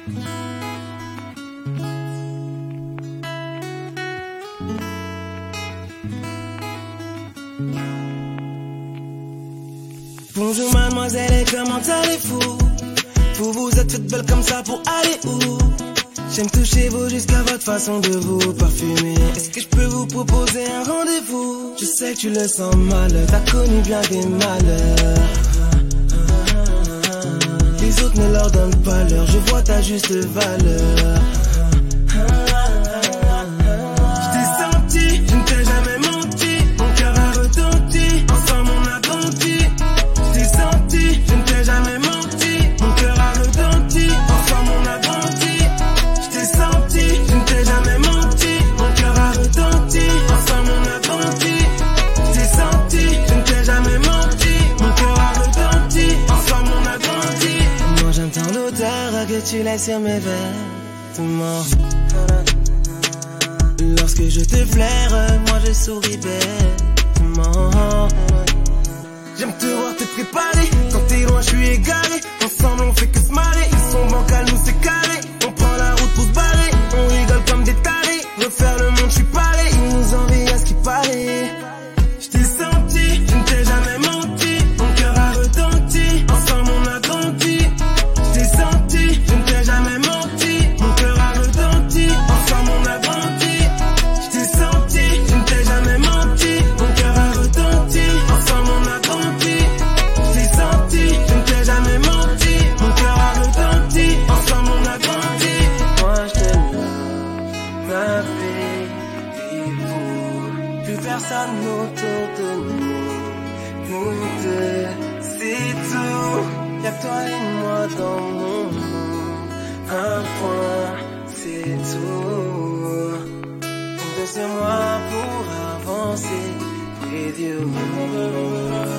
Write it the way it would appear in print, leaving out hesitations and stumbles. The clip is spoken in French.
Bonjour mademoiselle, et comment allez-vous? Vous vous êtes faites belle comme ça pour aller où? J'aime toucher vous jusqu'à votre façon de vous parfumer. Est-ce que je peux vous proposer un rendez-vous? Je sais que tu le sens mal, t'as connu bien des malheurs. Les autres ne leur donnent pas l'heure, je vois ta juste valeur. Je t'ai senti, je ne t'ai jamais menti, mon cœur a retenti, ensemble on a grandi. Je t'ai senti, je ne t'ai jamais menti, mon cœur a retenti, ensemble on a grandi. Je t'ai senti, je ne t'ai jamais menti, mon cœur a retenti, ensemble on a grandi. Je t'ai senti, je ne t'ai jamais menti, mon cœur a retenti, ensemble on a grandi. Moi j'entends l'odeur que tu laisses sur mes vêtements. Lorsque je te flaire, moi je souris bêtement. J'aime te voir te préparer, quand t'es loin je suis égaré. Ensemble on fait que se marrer, ils sont bancals, nous c'est carré. On prend la route pour se barrer, on rigole comme des tarés. Refaire le monde je suis paré, ils nous envient à ce qui paraît. Je t'ai senti, je ne t'ai jamais menti, mon cœur a retenti, ensemble on a grandi. Je t'ai senti, je ne t'ai jamais menti, mon cœur a retenti, ensemble on a grandi. Je t'ai senti, je ne t'ai jamais menti, mon cœur a retenti, ensemble on a grandi. Je t'ai senti, je ne t'ai jamais menti, mon cœur a retenti, ensemble on a grandi. Moi je t'aime, ma vie, vous, plus personne autour de nous deux, c'est tout. Y'a toi et moi dans mon monde, un point, c'est tout. Comptez sur moi pour avancer with you.